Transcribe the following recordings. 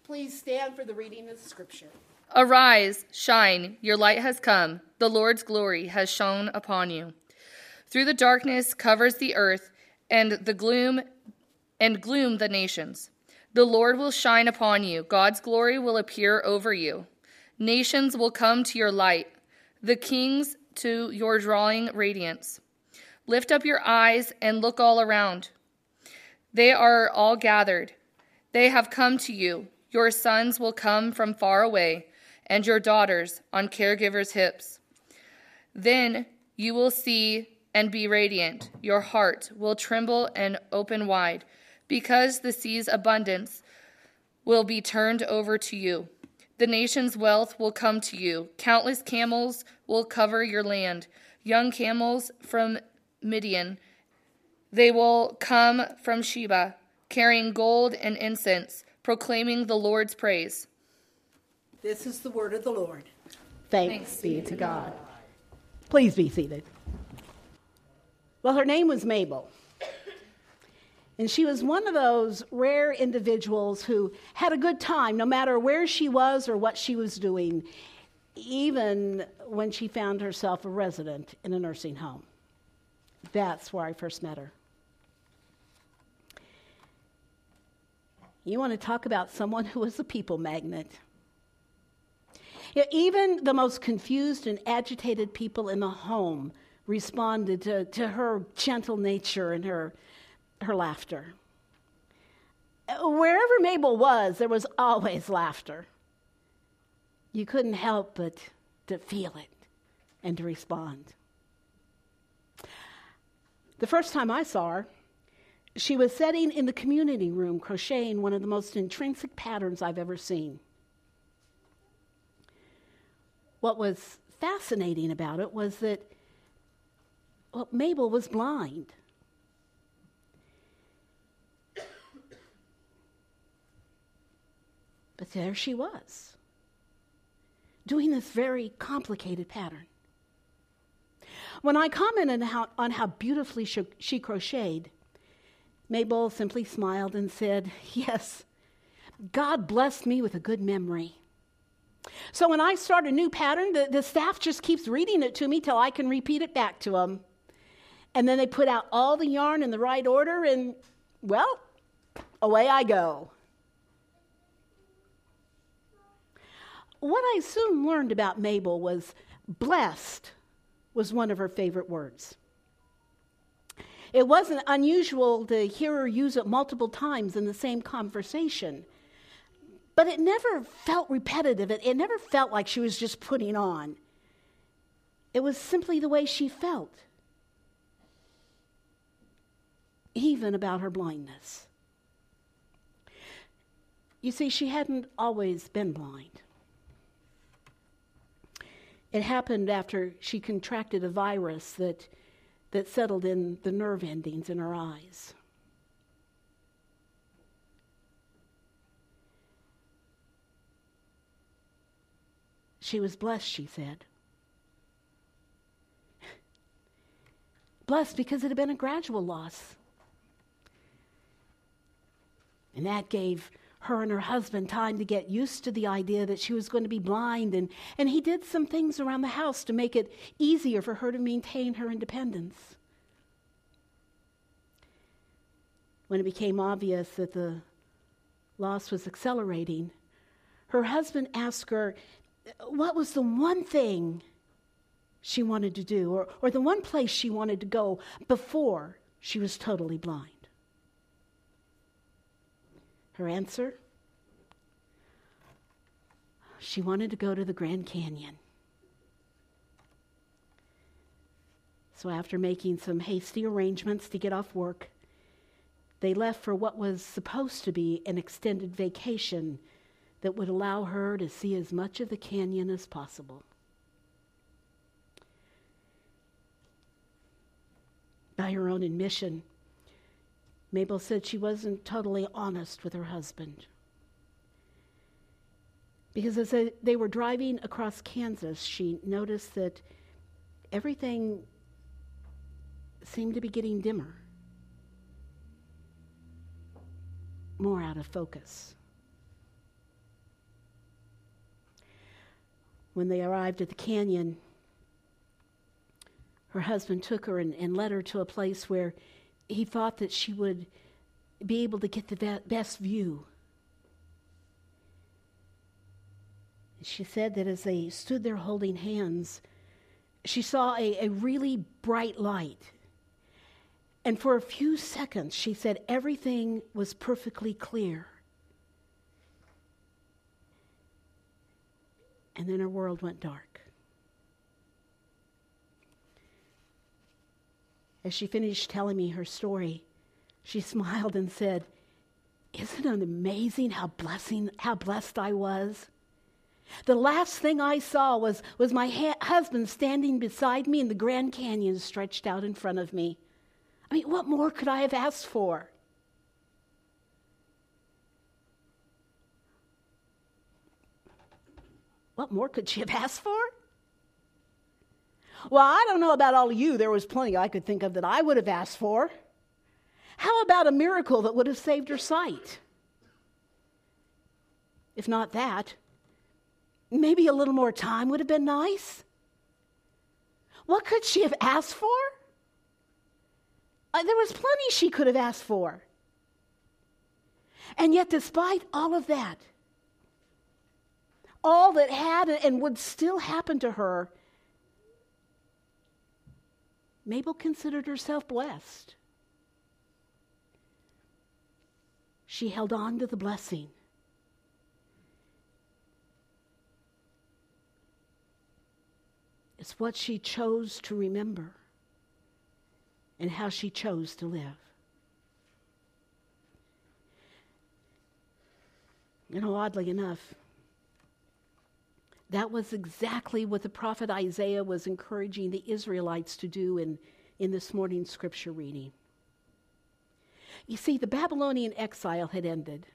Please stand for the reading of the scripture. Arise, shine, your light has come. The Lord's glory has shone upon you. Through the darkness covers the earth, and gloom the nations. The Lord will shine upon you. God's glory will appear over you. Nations will come to your light, the kings to your drawing radiance. Lift up your eyes and look all around. They are all gathered. They have come to you. Your sons will come from far away, and your daughters on caregivers' hips. Then you will see and be radiant. Your heart will tremble and open wide, because the sea's abundance will be turned over to you. The nation's wealth will come to you. Countless camels will cover your land, young camels from Midian. They will come from Sheba, carrying gold and incense, proclaiming the Lord's praise. This is the word of the Lord. Thanks be to God. Please be seated. Well, her name was Mabel. And she was one of those rare individuals who had a good time no matter where she was or what she was doing, even when she found herself a resident in a nursing home. That's where I first met her. You want to talk about someone who was a people magnet. Yeah, even the most confused and agitated people in the home responded to her gentle nature and her laughter. Wherever Mabel was, there was always laughter. You couldn't help but to feel it and to respond. The first time I saw her, she was sitting in the community room crocheting one of the most intrinsic patterns I've ever seen. What was fascinating about it was that, Mabel was blind. But there she was, doing this very complicated pattern. When I commented on how beautifully she crocheted, Mabel simply smiled and said, "Yes, God blessed me with a good memory. So when I start a new pattern, the staff just keeps reading it to me till I can repeat it back to them. And then they put out all the yarn in the right order and, well, away I go." What I soon learned about Mabel was blessed was one of her favorite words. It wasn't unusual to hear her use it multiple times in the same conversation, but it never felt repetitive. It never felt like she was just putting on. It was simply the way she felt, even about her blindness. You see, she hadn't always been blind. It happened after she contracted a virus that settled in the nerve endings in her eyes. She was blessed, she said. Blessed because it had been a gradual loss. And that gave her and her husband time to get used to the idea that she was going to be blind, and he did some things around the house to make it easier for her to maintain her independence. When it became obvious that the loss was accelerating, her husband asked her what was the one thing she wanted to do, or the one place she wanted to go before she was totally blind. Her answer? She wanted to go to the Grand Canyon. So after making some hasty arrangements to get off work, they left for what was supposed to be an extended vacation that would allow her to see as much of the canyon as possible. By her own admission, Mabel said she wasn't totally honest with her husband. Because as they were driving across Kansas, she noticed that everything seemed to be getting dimmer, more out of focus. When they arrived at the canyon, her husband took her and led her to a place where he thought that she would be able to get the best view. She said that as they stood there holding hands, she saw a really bright light. And for a few seconds, she said everything was perfectly clear. And then her world went dark. As she finished telling me her story, she smiled and said, "Isn't it amazing how blessed I was? The last thing I saw was my husband standing beside me and the Grand Canyon stretched out in front of me. I mean, what more could I have asked for?" What more could she have asked for? Well, I don't know about all of you. There was plenty I could think of that I would have asked for. How about a miracle that would have saved her sight? If not that, maybe a little more time would have been nice. What could she have asked for? There was plenty she could have asked for. And yet, despite all of that, all that had and would still happen to her, Mabel considered herself blessed. She held on to the blessing. It's what she chose to remember and how she chose to live. You know, oddly enough, that was exactly what the prophet Isaiah was encouraging the Israelites to do in this morning's scripture reading. You see, the Babylonian exile had ended.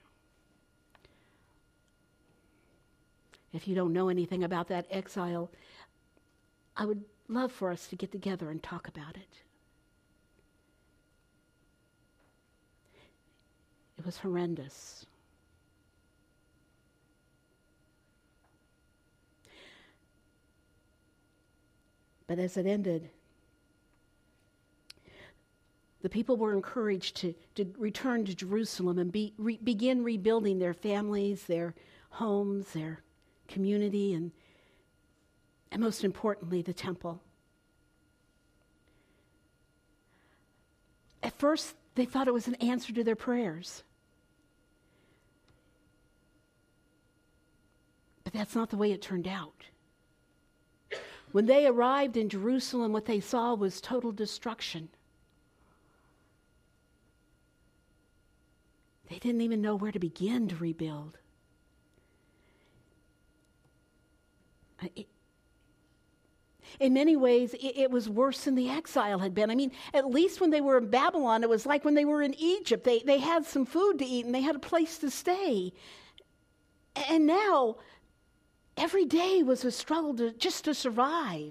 If you don't know anything about that exile, I would love for us to get together and talk about it. It was horrendous. But as it ended, the people were encouraged to return to Jerusalem and begin rebuilding their families, their homes, their community, and most importantly, the temple. At first, they thought it was an answer to their prayers. But that's not the way it turned out. When they arrived in Jerusalem, what they saw was total destruction. They didn't even know where to begin to rebuild. In many ways, it was worse than the exile had been. I mean, at least when they were in Babylon, it was like when they were in Egypt. They had some food to eat and they had a place to stay. And now, every day was a struggle just to survive.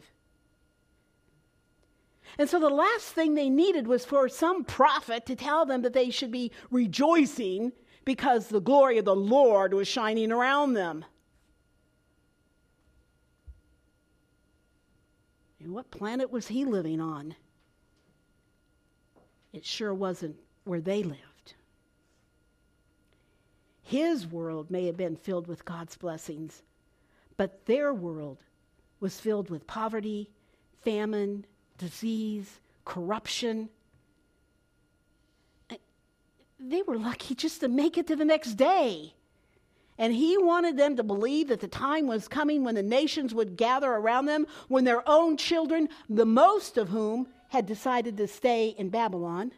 And so the last thing they needed was for some prophet to tell them that they should be rejoicing because the glory of the Lord was shining around them. And what planet was he living on? It sure wasn't where they lived. His world may have been filled with God's blessings, but their world was filled with poverty, famine, disease, corruption. They were lucky just to make it to the next day. And he wanted them to believe that the time was coming when the nations would gather around them, when their own children, the most of whom had decided to stay in Babylon.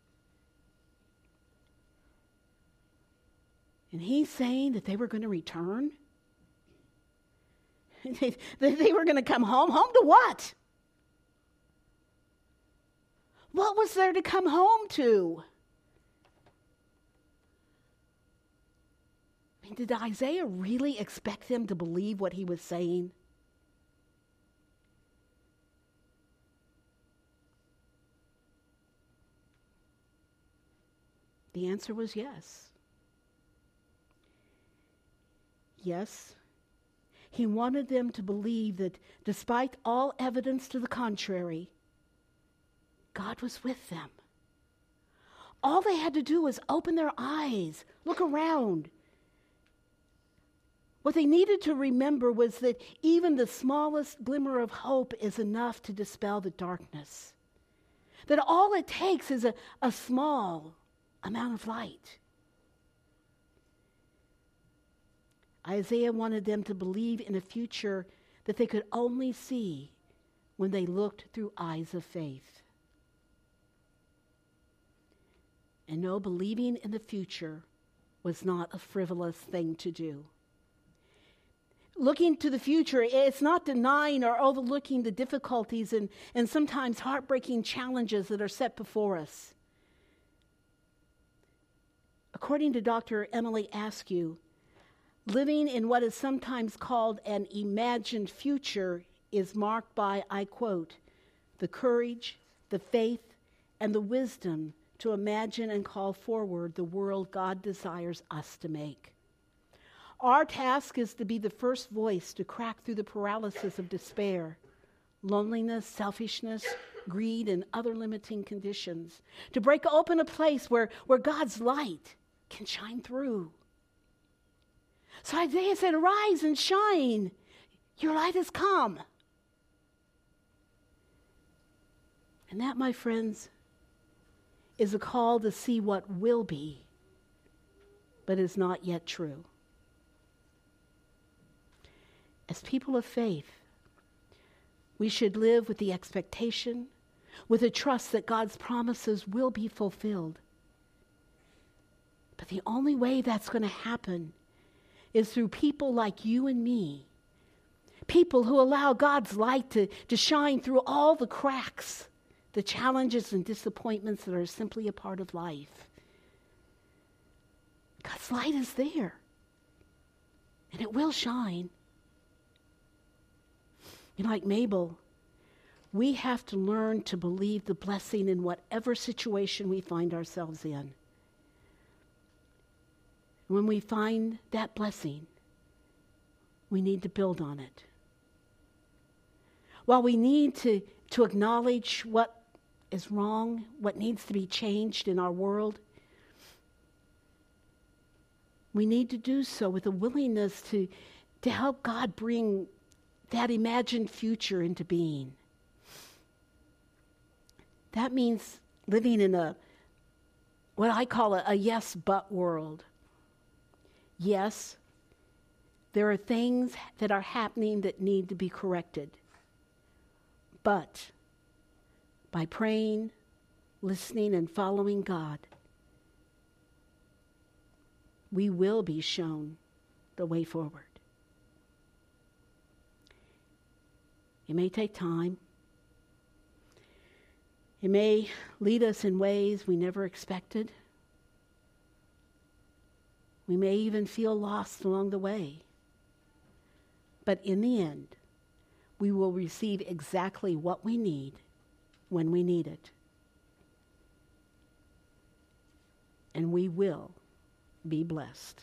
And he's saying that they were going to return. They were going to come home. Home to what? What was there to come home to? I mean, did Isaiah really expect them to believe what he was saying? The answer was yes. Yes, He wanted them to believe that despite all evidence to the contrary, God was with them. All they had to do was open their eyes, look around. What they needed to remember was that even the smallest glimmer of hope is enough to dispel the darkness. That all it takes is a small amount of light. Isaiah wanted them to believe in a future that they could only see when they looked through eyes of faith. And no, believing in the future was not a frivolous thing to do. Looking to the future, it's not denying or overlooking the difficulties and sometimes heartbreaking challenges that are set before us. According to Dr. Emily Askew, living in what is sometimes called an imagined future is marked by, I quote, the courage, the faith, and the wisdom to imagine and call forward the world God desires us to make. Our task is to be the first voice to crack through the paralysis of despair, loneliness, selfishness, greed, and other limiting conditions, to break open a place where God's light can shine through. So Isaiah said, "Arise and shine. Your light has come." And that, my friends, is a call to see what will be, but is not yet true. As people of faith, we should live with the expectation, with a trust that God's promises will be fulfilled. But the only way that's going to happen is through people like you and me, people who allow God's light to shine through all the cracks, the challenges and disappointments that are simply a part of life. God's light is there, and it will shine. And like Mabel, we have to learn to believe the blessing in whatever situation we find ourselves in. When we find that blessing, we need to build on it. While we need to acknowledge what is wrong, what needs to be changed in our world, we need to do so with a willingness to help God bring that imagined future into being. That means living in what I call a yes but world. Yes, there are things that are happening that need to be corrected. But by praying, listening, and following God, we will be shown the way forward. It may take time. It may lead us in ways we never expected. We may even feel lost along the way. But in the end, we will receive exactly what we need when we need it. And we will be blessed.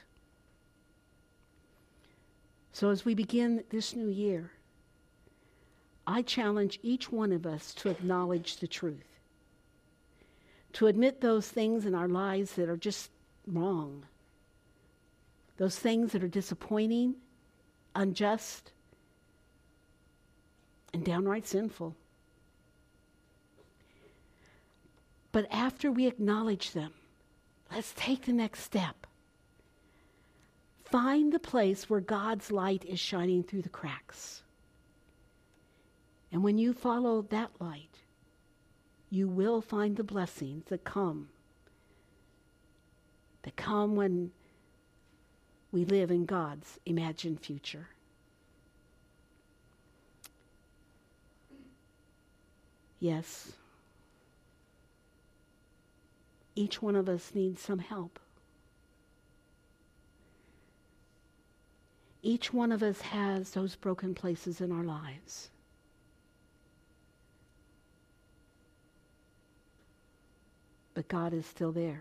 So as we begin this new year, I challenge each one of us to acknowledge the truth, to admit those things in our lives that are just wrong, those things that are disappointing, unjust, and downright sinful. But after we acknowledge them, let's take the next step. Find the place where God's light is shining through the cracks. And when you follow that light, you will find the blessings that come when we live in God's imagined future. Yes, each one of us needs some help. Each one of us has those broken places in our lives. But God is still there.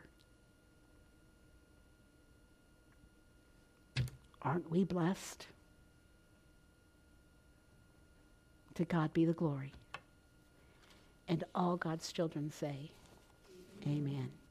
Aren't we blessed? To God be the glory. And all God's children say, amen.